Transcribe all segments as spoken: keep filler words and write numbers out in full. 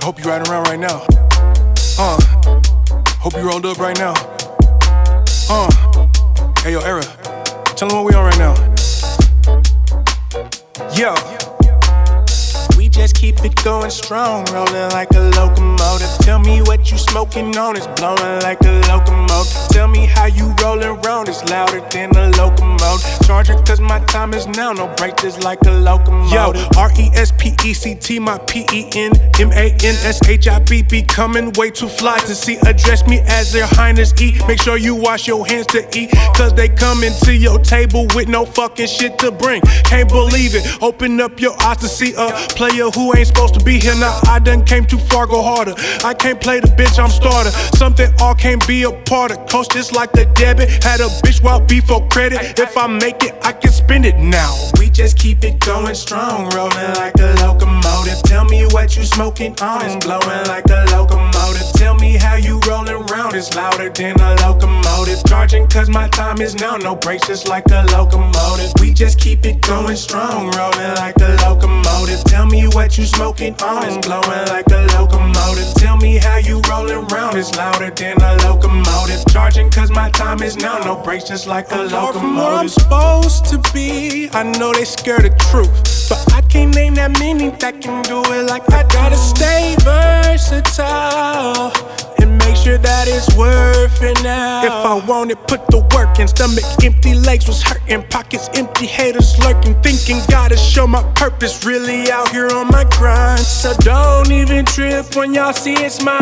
hope you riding around right now. Uh, hope you rolled up right now. Uh, hey yo, Era, tell them what we on right now. Yo. We just keep it going strong, rolling like a locomotive. Tell me what you smoking on, it's blowing like a locomotive. Tell me how you rolling round, it's louder than a locomotive. Charging cause my time is now, no break just like a locomotive. Yo, R E S P E C T, my P E N M A N S H I B, becoming way too fly to see. Address me as their highness E. Make sure you wash your hands to eat, cause they coming to your table with no fucking shit to bring. Can't believe it, open up your eyes to see a player who ain't supposed to be here. Now I done came too far, go harder. I can't play the bitch, I'm starter. Something all can't be a part of. Coach just like the debit. Had a bitch while before credit. If I make it, I can spend it now. We just keep it going strong, rolling like a locomotive. Tell me what you smoking on, it's blowing like a locomotive. Tell me how you rolling round, it's louder than a locomotive. Charging cause my time is now, no brakes just like a locomotive. We just keep it going strong, rolling like a locomotive. Tell me what you smoking on, it's blowing like a locomotive. Tell me how you rolling round, it's louder than a locomotive. Charging cause my time is now, no brakes just like a locomotive. Far from where I'm supposed to be, I know they scared of truth, but I can't name that many that can do it like I gotta stay versatile and make sure that it's worth it now. If I want it, put the work in. Stomach empty, legs was hurting, pockets empty, haters lurking, thinking gotta show my purpose. Really out here on my grind, so don't even trip when y'all see it's my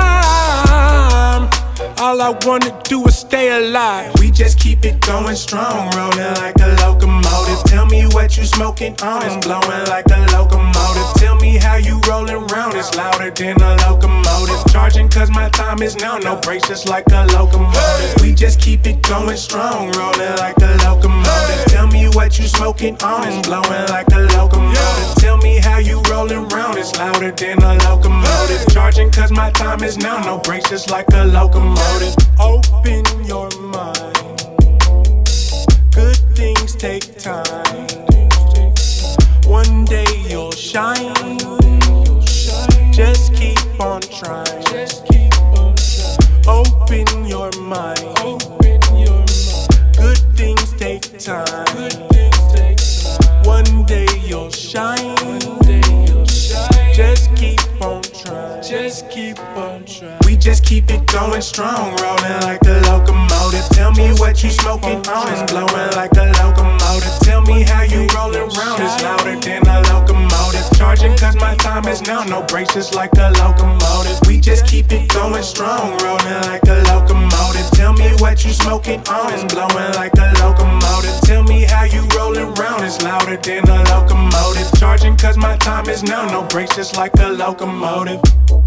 time. All I wanna do is stay alive. We just keep it going strong, rolling like a locomotive. Tell me what you smoking on, it's blowing like a locomotive. Tell me how you rolling round, it's louder than a locomotive. Charging cause my time is now, no brakes just like a locomotive. We just keep it going strong, rolling like a locomotive. Tell me what you smoking on, it's blowing like a locomotive. Tell me how you rolling round, it's louder than a locomotive. Charging cause my time is now, no brakes just like a locomotive. Open your mind, good things take time. One day you'll shine, just keep on trying. Open your mind, good things take time. One day you'll shine, just keep on trying. Just keep on trying. We just keep it going strong, rolling like a locomotive. Tell me what you smoking on, it's blowing like a locomotive. Tell me how you rolling round, it's louder than a locomotive. Charging cause my time is now, no brakes just like a locomotive. We just keep it going strong, rolling like a locomotive. Tell me what you smoking on, it's blowing like a locomotive. Tell me how you rolling round, it's louder than a locomotive. Charging cause my time is now, no brakes just like a locomotive.